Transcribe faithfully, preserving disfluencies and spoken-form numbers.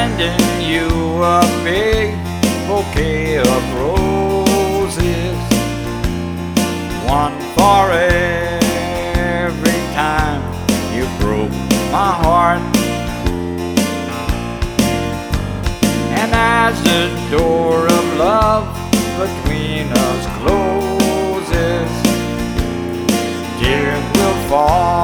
sending you a big bouquet of roses, one for every time you broke my heart. And as the door of love between us closes, tears will fall